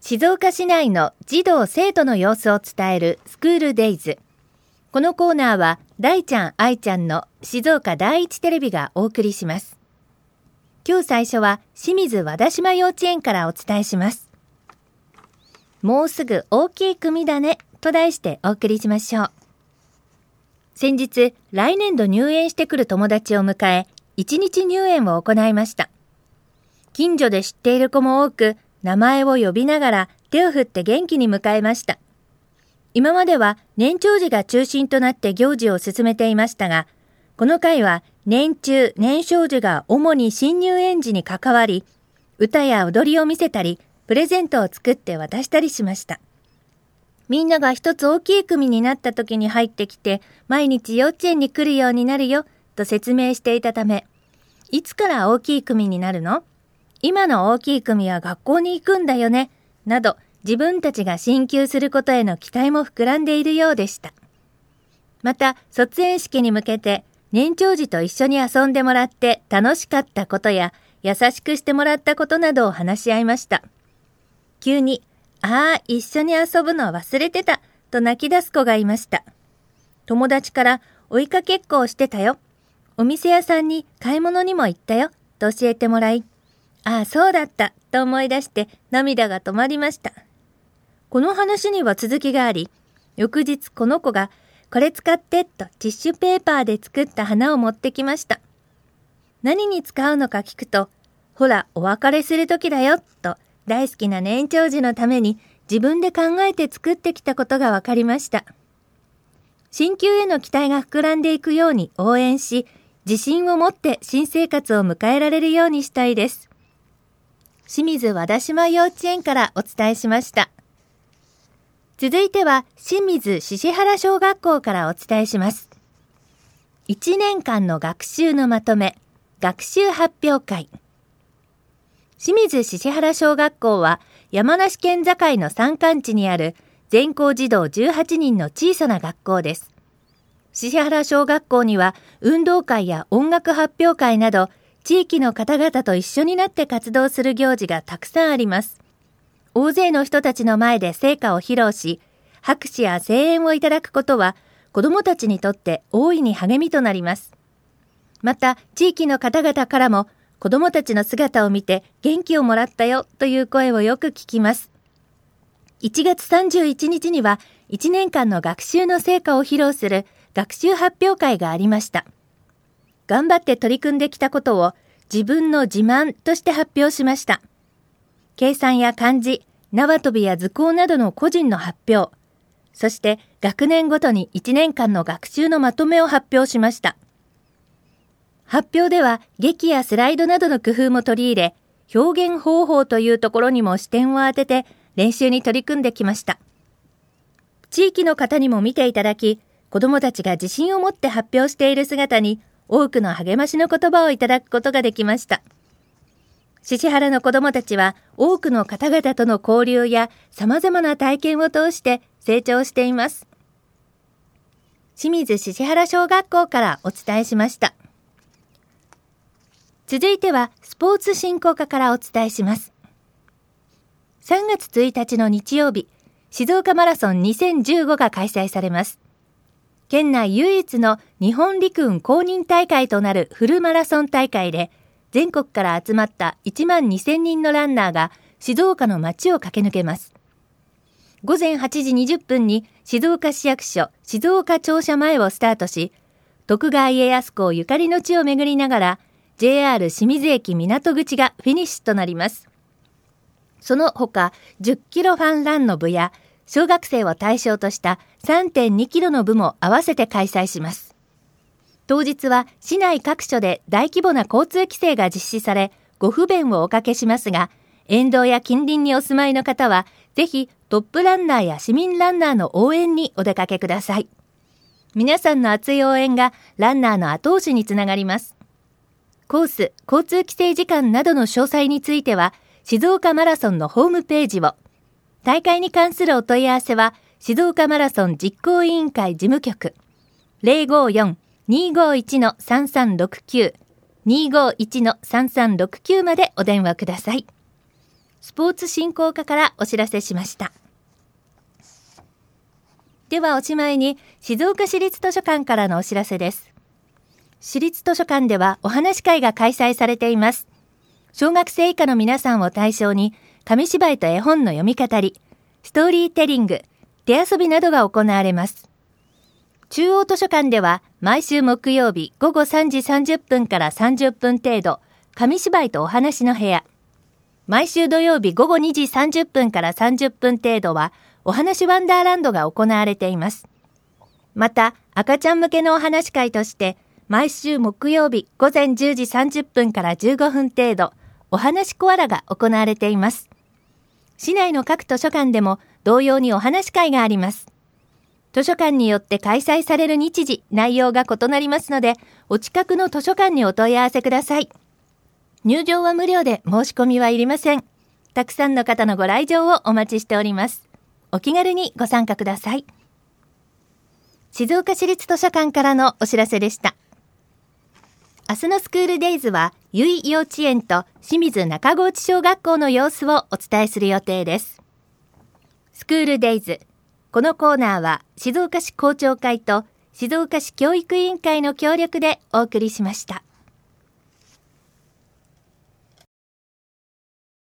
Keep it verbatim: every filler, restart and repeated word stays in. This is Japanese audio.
静岡市内の児童生徒の様子を伝えるスクールデイズ。このコーナーは大ちゃん愛ちゃんの静岡第一テレビがお送りします。今日最初は清水和田島幼稚園からお伝えします。もうすぐ大きい組だねと題してお送りしましょう。先日来年度入園してくる友達を迎えいちにち入園を行いました。近所で知っている子も多く、名前を呼びながら手を振って元気に迎えました。今までは年長児が中心となって行事を進めていましたが、この回は年中年少児が主に新入園児に関わり、歌や踊りを見せたり、プレゼントを作って渡したりしました。みんなが一つ大きい組になった時に入ってきて、毎日幼稚園に来るようになるよと説明していたため、いつから大きい組になるの？今の大きい組は学校に行くんだよね、など自分たちが進級することへの期待も膨らんでいるようでした。また卒園式に向けて年長児と一緒に遊んでもらって楽しかったことや優しくしてもらったことなどを話し合いました。急にああ一緒に遊ぶの忘れてたと泣き出す子がいました。友達から追いかけっこをしてたよ、お店屋さんに買い物にも行ったよと教えてもらい、ああそうだったと思い出して涙が止まりました。この話には続きがあり、翌日この子がこれ使ってとティッシュペーパーで作った花を持ってきました。何に使うのか聞くと、ほらお別れする時だよと大好きな年長児のために自分で考えて作ってきたことが分かりました。進級への期待が膨らんでいくように応援し、自信を持って新生活を迎えられるようにしたいです。清水和田島幼稚園からお伝えしました。続いては清水獅子原小学校からお伝えします。いちねんかんの学習のまとめ、学習発表会。清水獅子原小学校は山梨県境の山間地にある全校児童じゅうはちにんの小さな学校です。獅子原小学校には運動会や音楽発表会など地域の方々と一緒になって活動する行事がたくさんあります。大勢の人たちの前で成果を披露し、拍手や声援をいただくことは子どもたちにとって大いに励みとなります。また地域の方々からも子どもたちの姿を見て元気をもらったよという声をよく聞きます。いちがつさんじゅういちにちにはいちねんかんの学習の成果を披露する学習発表会がありました。頑張って取り組んできたことを自分の自慢として発表しました。計算や漢字、縄跳びや図工などの個人の発表、そして学年ごとにいちねんかんの学習のまとめを発表しました。発表では劇やスライドなどの工夫も取り入れ、表現方法というところにも視点を当てて練習に取り組んできました。地域の方にも見ていただき、子どもたちが自信を持って発表している姿に多くの励ましの言葉をいただくことができました。獅子原の子どもたちは多くの方々との交流や様々な体験を通して成長しています。清水獅子原小学校からお伝えしました。続いてはスポーツ振興課からお伝えします。さんがつついたちの日曜日、静岡マラソンにせんじゅうごが開催されます。県内唯一の日本陸運公認大会となるフルマラソン大会で、全国から集まったいちまんにせんにんのランナーが静岡の街を駆け抜けます。ごぜんはちじにじゅっぷんに静岡市役所静岡庁舎前をスタートし、徳川家康公ゆかりの地を巡りながら、ジェイアール 清水駅港口がフィニッシュとなります。その他、じゅっキロファンランの部や、小学生を対象とした さんてんにキロの部も合わせて開催します。当日は市内各所で大規模な交通規制が実施され、ご不便をおかけしますが、沿道や近隣にお住まいの方は、ぜひトップランナーや市民ランナーの応援にお出かけください。皆さんの熱い応援がランナーの後押しにつながります。コース、交通規制時間などの詳細については、静岡マラソンのホームページを、大会に関するお問い合わせは、静岡マラソン実行委員会事務局 ゼロごよん にーごいち さんさんろくきゅう にーごいち さんさんろくきゅう までお電話ください。 スポーツ振興課からお知らせしました。ではおしまいに静岡市立図書館からのお知らせです。市立図書館ではお話会が開催されています。小学生以下の皆さんを対象に紙芝居と絵本の読み語り、ストーリーテリング、手遊びなどが行われます。中央図書館では毎週木曜日午後さんじさんじゅっぷんからさんじゅっぷん程度、紙芝居とお話の部屋。毎週土曜日午後にじさんじゅっぷんからさんじゅっぷん程度はお話ワンダーランドが行われています。また赤ちゃん向けのお話会として毎週木曜日午前じゅうじさんじゅっぷんからじゅうごふん程度、お話コアラが行われています。市内の各図書館でも同様にお話会があります。図書館によって開催される日時、内容が異なりますので、お近くの図書館にお問い合わせください。入場は無料で申し込みはいりません。たくさんの方のご来場をお待ちしております。お気軽にご参加ください。静岡市立図書館からのお知らせでした。明日のスクールデイズは、由比幼稚園と清水中河内小学校の様子をお伝えする予定です。スクールデイズ。このコーナーは静岡市校長会と静岡市教育委員会の協力でお送りしました。